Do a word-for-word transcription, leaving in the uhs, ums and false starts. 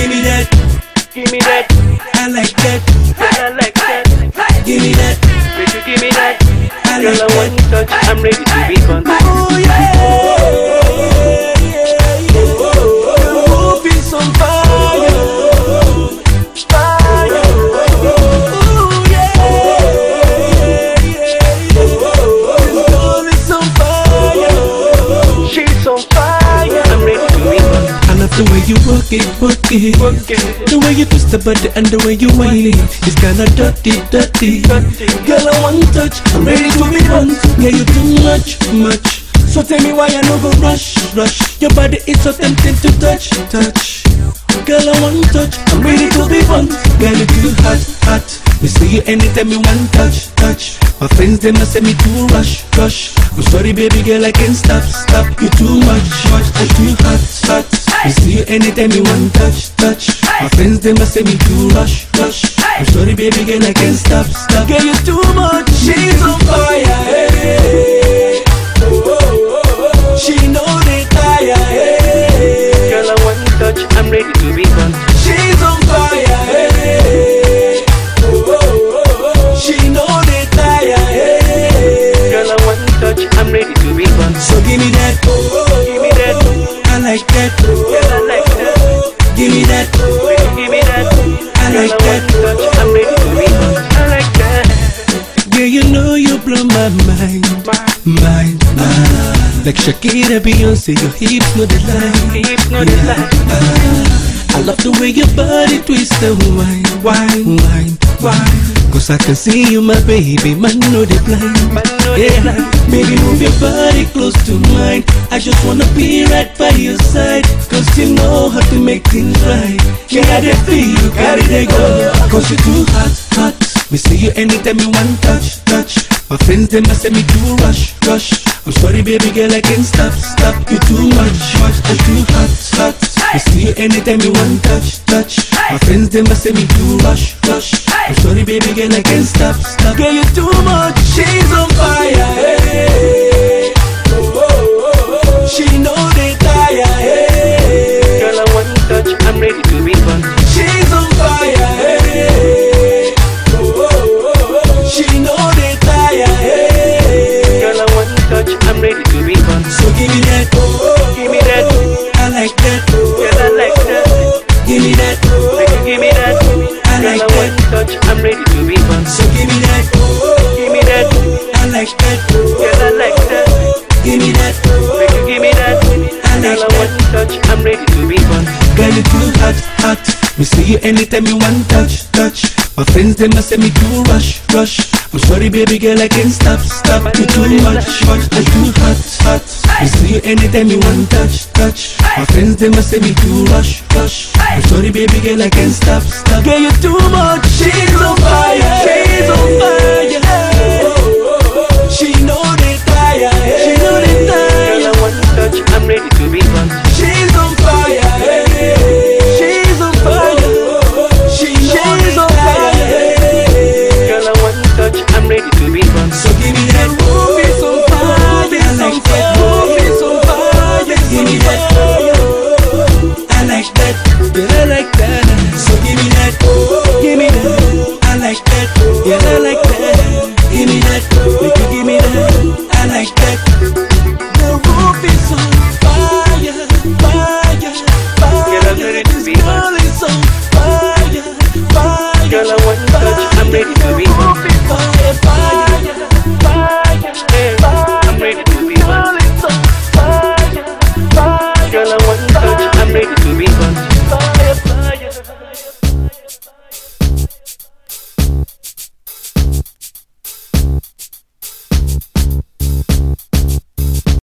give me that, Give me that, I like that. girl, I like that. Give me that, Make you give me that, I girl, like I want that. touch. I'm ready to be gone. Oh yeah, yeah, yeah. The roof is on fire, fire. Oh yeah, yeah, yeah. This girl is on fire. She's on fire. I'm ready to be gone. I love the way you work it, work it. Work it. The way you twist the body and the way you whine it. It's kinda dirty, dirty. Girl, I want touch. I'm ready to be done. Yeah, you too much, much. So tell me why I no go rush, rush. Your body is so tempting to touch, touch. Girl, I want touch. I'm ready to be fun. Girl, you too hot, hot. Me see you anytime you want touch, touch. My friends they must say me too rush, rush. I'm sorry, baby girl, I can't stop, stop. You too much, much. I'm too hot, hot. Me see you anytime you want touch, touch. My friends they must say me too rush, rush. I'm sorry, baby girl, I can't stop, stop. Girl, you too much. She's on fire, hey. Oh, oh, oh, oh. She know they tire, hey. Girl, I want touch. I'm ready to be gone. She's on fire, hey. Oh, oh, oh, oh. She know they tire, hey. Girl, I want touch. I'm ready to be gone. So give me that, oh, oh, oh. Give me that, I like that, girl, I like that. give me that, Make you give me that, I girl, like I that. want touch. I'm ready to be gone. I like that. Girl, you know you blow my mind, mind, ah. Like Shakira, Beyonce, your hips know the line. Hips know the line. I love the way your body twists and whine, whine, whine, whine. Cause I can see you, my baby, man, know they blind. Man know they Yeah, blind. baby, move your body close to mine. I just wanna be right by your side. Cause you know how to make things right. Yeah, they feel you, carry they go. Cause you too hot, hot. Me see you anytime you want touch, touch. My friends they must say me too rush, rush. I'm sorry, baby girl, I can't stop, stop. You too much, much. I'm too hot, hot. Me see you anytime you want touch, touch. My friends they must say me too rush, rush. I'm sorry, baby girl, I can't stop, stop. Girl, you too much. She's on fire, hey. Oh, oh, oh, oh. She know they tire, hey. Girl, I want touch. I'm ready to be gone. She's on fire, hey. Oh, oh, oh, oh. She know they tire, hey. Girl, I want touch. I'm ready to be gone. So give me that, oh, oh, Give me that, I like that, girl, I like that. give me that, Make you give me that, I girl, like I want that. touch. I'm ready to be gone. So give me that, Give me that, I like that, girl, I like that. give me that, Make you give me that, I girl, like I want that. touch. I'm ready to be gone. Girl, you too hot, hot. Me see you anytime you want touch, touch. My friends they must say me too rush, rush. I'm sorry, baby girl, I can't stop, stop. You too much, much. I'm too hot, hot. Me see you anytime you want touch, touch. My friends they must say me too rush, rush. I'm sorry, baby girl, I can't stop, stop. Girl, you too much. She's on fire, she's on fire. She know they tire, she know they Girl, I tire. want touch. I'm ready to be gone. She's on fire, she's on fire. She she's on fire. Girl, I want touch. I'm ready to be gone. So give me that roof is on fire, I like that roof is on fire. Give me that, I like that, yeah, I like that. So give me that, give me that, I like that, yeah, I like that. Give me that, make you give me that, I like that. The roof is on fire, fire, fire. Girl, I'm ready to be This gone. girl is on fire, fire. Girl, I want touch. I'm ready to be gone. Fire, fire.